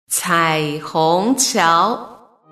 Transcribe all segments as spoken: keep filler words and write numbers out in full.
彩虹桥。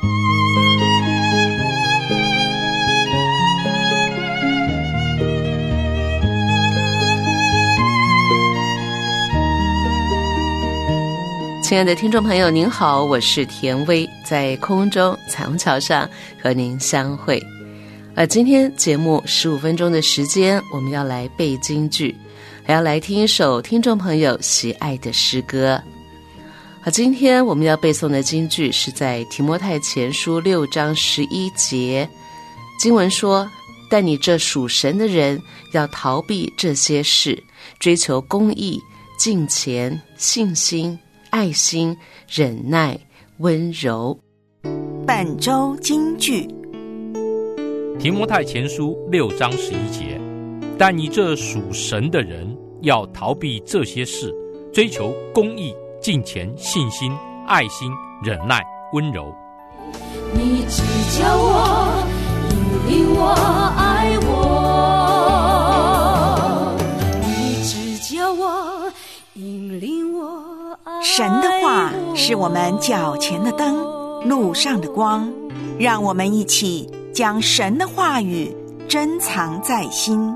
亲爱的听众朋友您好，我是田薇，在空中彩虹桥上和您相会。而今天节目十五分钟的时间，我们要来背京剧，还要来听一首听众朋友喜爱的诗歌。好，今天我们要背诵的京剧是在提摩太前书六章十一节，经文说：但你这属神的人要逃避这些事，追求公义、敬虔、信心、爱心、忍耐、温柔。 本周京剧提摩太前书六章十一节，但你这属神的人要逃避这些事，追求公义、敬虔、信心、爱心、忍耐、温柔。 你只叫我，引领我，爱我，你只叫我，引领我，爱我。 神的话是我们脚前的灯，路上的光，让我们一起将神的话语珍藏在心。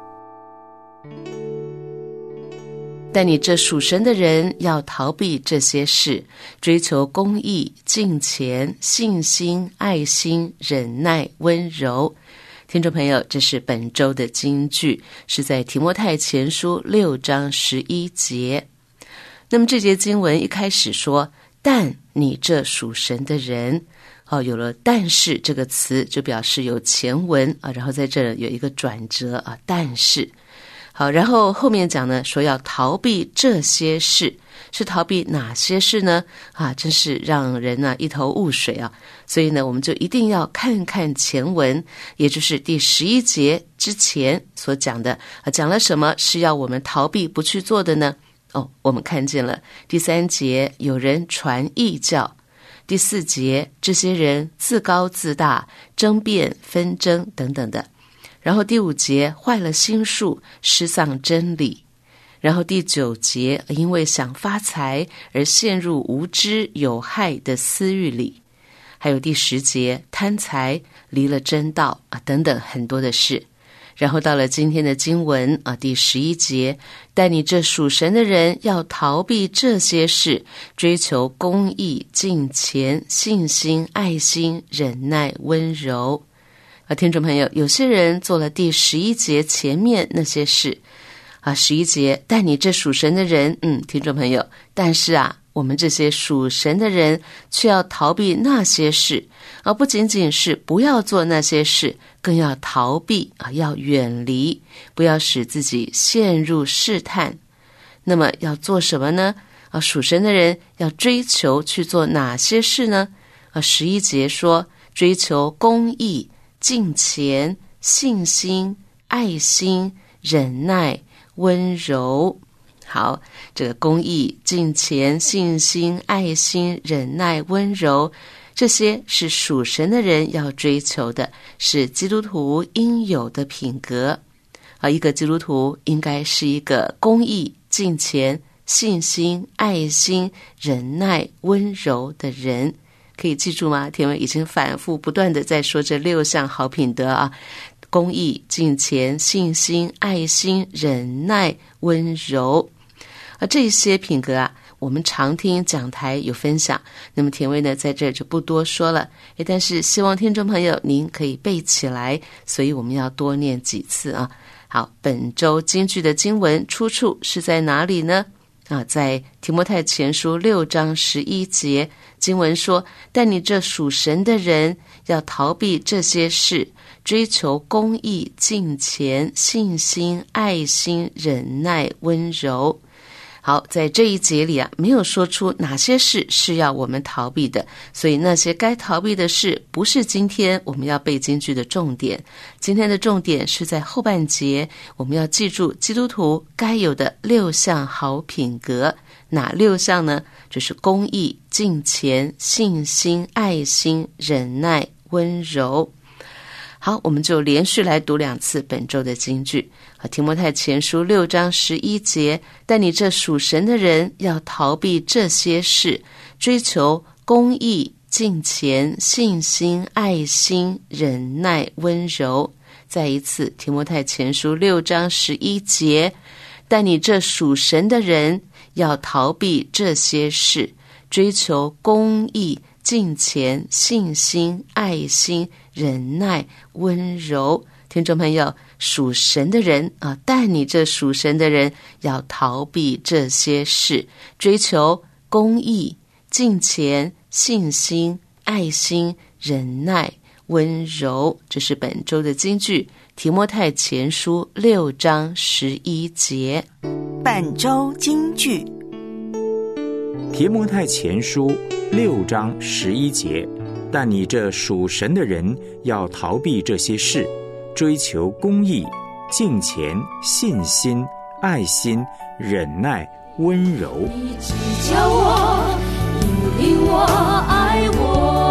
但你这属神的人要逃避这些事，追求公义、敬虔、信心、爱心、忍耐、温柔。听众朋友，这是本周的京剧，是在提摩太前书六章十一节。那么这节经文一开始说，但你这属神的人，哦，有了但是这个词，就表示有前文啊，然后在这有一个转折啊，但是。好，然后后面讲呢，说要逃避这些事，是逃避哪些事呢？啊，真是让人呢、啊、一头雾水啊！所以呢，我们就一定要看看前文，也就是第十一节之前所讲的啊，讲了什么是要我们逃避不去做的呢？哦，我们看见了第三节，有人传异教；第四节，这些人自高自大，争辩纷争等等的。然后第五节，坏了心术，失丧真理。然后第九节，因为想发财而陷入无知有害的私欲里。还有第十节，贪财离了真道啊，等等很多的事。然后到了今天的经文啊，第十一节，但你这属神的人要逃避这些事，追求公义、敬虔、信心、爱心、忍耐、温柔。啊，听众朋友，有些人做了第十一节前面那些事啊，十一节，但你这属神的人，嗯，听众朋友，但是啊，我们这些属神的人却要逃避那些事，而不仅仅是不要做那些事，更要逃避啊，要远离，不要使自己陷入试探。那么要做什么呢？啊，属神的人要追求去做哪些事呢？啊，十一节说，追求公义、敬虔、信心、爱心、忍耐、温柔。好，这个公义、敬虔、信心、爱心、忍耐、温柔，这些是属神的人要追求的，是基督徒应有的品格啊。一个基督徒应该是一个公义、敬虔、信心、爱心、忍耐、温柔的人。可以记住吗？田文已经反复不断的在说这六项好品德啊，公义、敬虔、信心、爱心、忍耐、温柔啊，这些品格啊，我们常听讲台有分享，那么田薇呢在这就不多说了，但是希望听众朋友您可以背起来，所以我们要多念几次啊。好，本周京剧的经文出处是在哪里呢？啊，在提摩太前书六章十一节，经文说，但你这属神的人要逃避这些事，追求公义、敬虔、信心、爱心、忍耐、温柔。好，在这一节里啊，没有说出哪些事是要我们逃避的，所以那些该逃避的事不是今天我们要背京剧的重点。今天的重点是在后半节，我们要记住基督徒该有的六项好品格。哪六项呢？就是公义、敬虔、信心、爱心、忍耐、温柔。 好，我们就连续来读两次本周的金句。提摩太前书六章十一节，但你这属神的人要逃避这些事，追求公义、敬虔、信心、爱心、忍耐、温柔。再一次，提摩太前书六章十一节，但你这属神的人要逃避这些事，追求公义、敬虔、信心、爱心、忍耐、温柔。听众朋友，属神的人啊，但你这属神的人要逃避这些事，追求公义、敬虔、信心、爱心、忍耐、温柔。这是本周的金句，提摩太前书六章十一节。 本周金句， 提摩太前书六章十一节，但你这属神的人要逃避这些事，追求公义、敬虔、信心、爱心、忍耐、温柔。 你只叫我，引领我，爱我，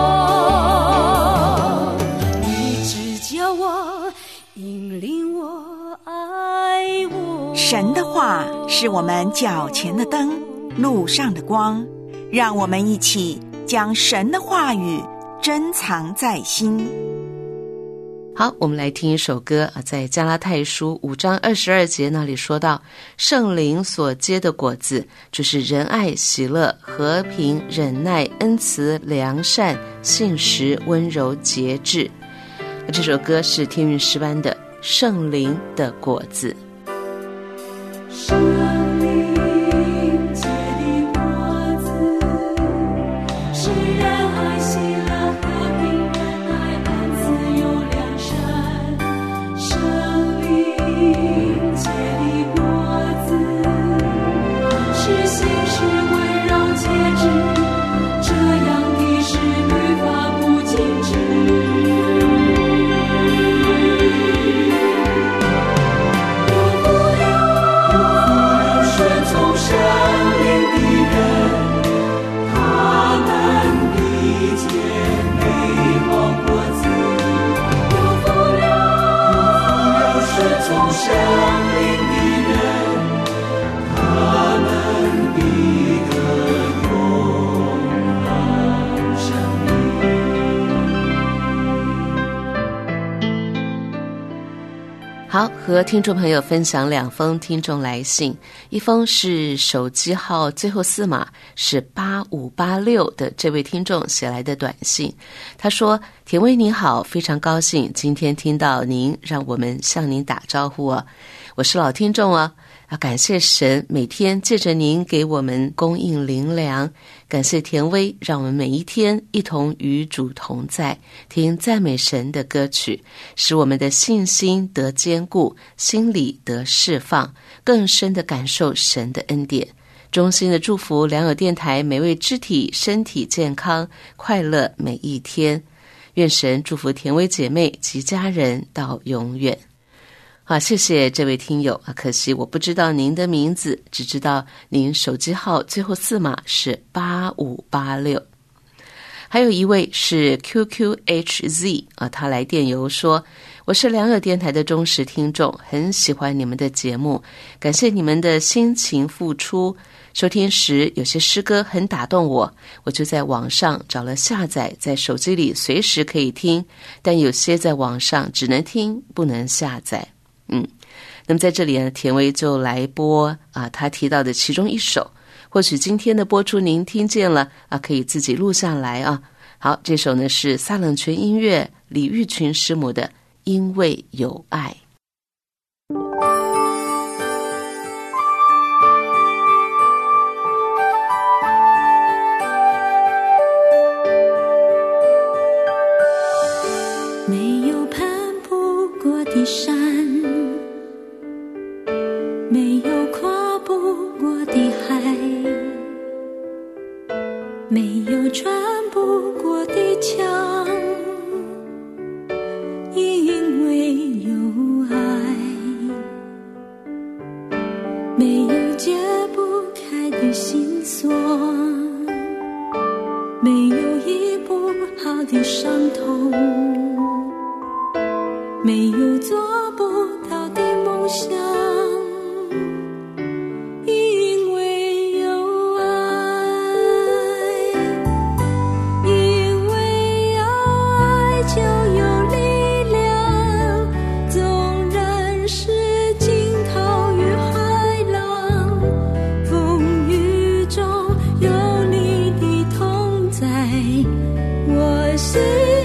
你只叫我，引领我，爱我。 神的话是我们脚前的灯，路上的光，让我们一起将神的话语珍藏在心。 好，我们来听一首歌啊，在加拉太书五章二十二节那里说到，圣灵所结的果子就是仁爱、喜乐、和平、忍耐、恩慈、良善、信实、温柔、节制。这首歌是天韵诗班的《圣灵的果子》。 圣灵结的果子是仁爱、喜乐、和平、忍耐、恩慈又良善。圣灵结的果子是信实、温柔、节制，这样的是律法不禁止。 好，和听众朋友分享两封听众来信，一封是手机号最后四码是八五八六的这位听众写来的短信。他说，田薇你好，非常高兴今天听到您，让我们向您打招呼哦。我是老听众哦，啊，感谢神每天借着您给我们供应灵粮，感谢田薇让我们每一天一同与主同在，听赞美神的歌曲，使我们的信心得坚固，心里得释放，更深地感受神的恩典。衷心的祝福良友电台每位肢体身体健康快乐每一天，愿神祝福田薇姐妹及家人到永远。好，谢谢这位听友啊，可惜我不知道您的名字，只知道您手机号最后四码是八五八六。还有一位是 Q Q H Z 啊，他来电邮说，我是良友电台的忠实听众，很喜欢你们的节目，感谢你们的辛勤付出。收听时有些诗歌很打动我，我就在网上找了下载，在手机里随时可以听，但有些在网上只能听不能下载。嗯，那么在这里呢，田薇就来播啊，他提到的其中一首，或许今天的播出您听见了啊，可以自己录下来啊。好，这首呢是撒冷泉音乐李玉群师母的《因为有爱》。 没有攀不过的山，没有跨不过的海，没有穿不过的墙，因为有爱，没有解不开的心锁，没有医不好的伤痛， 没有做不到的梦想，因为有爱，因为有爱就有力量，纵然是惊涛与海浪，风雨中有你的同在，我心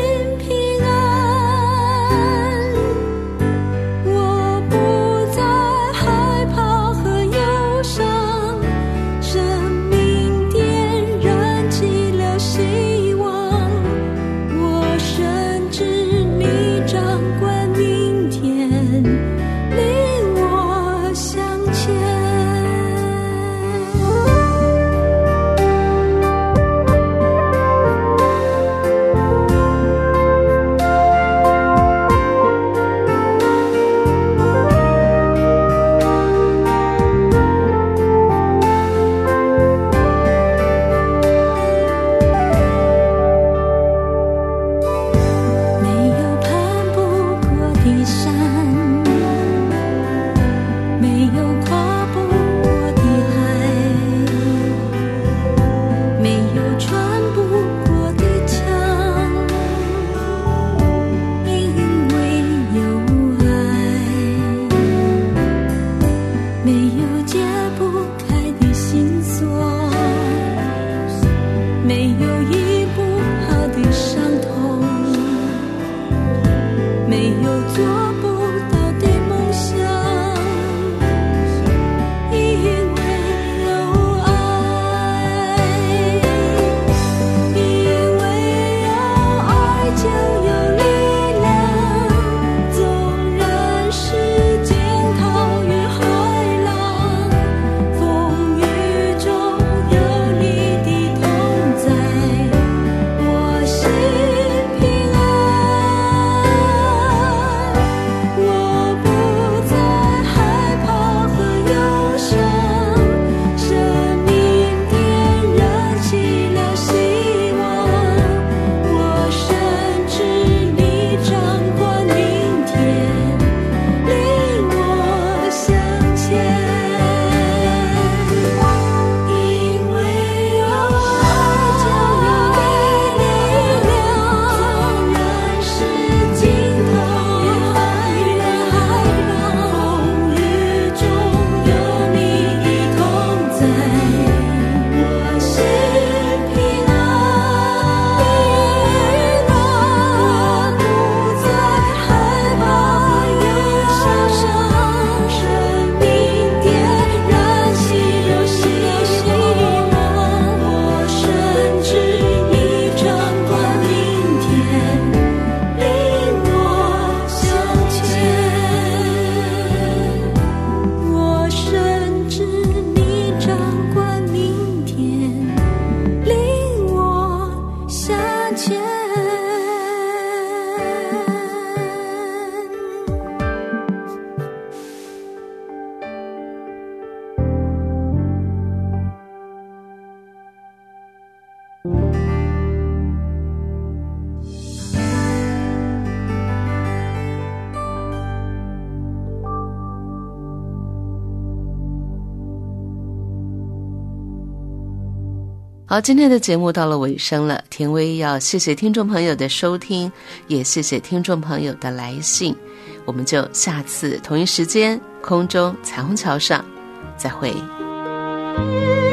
好，今天的节目到了尾声了，田薇要谢谢听众朋友的收听，也谢谢听众朋友的来信，我们就下次同一时间空中彩虹桥上再会。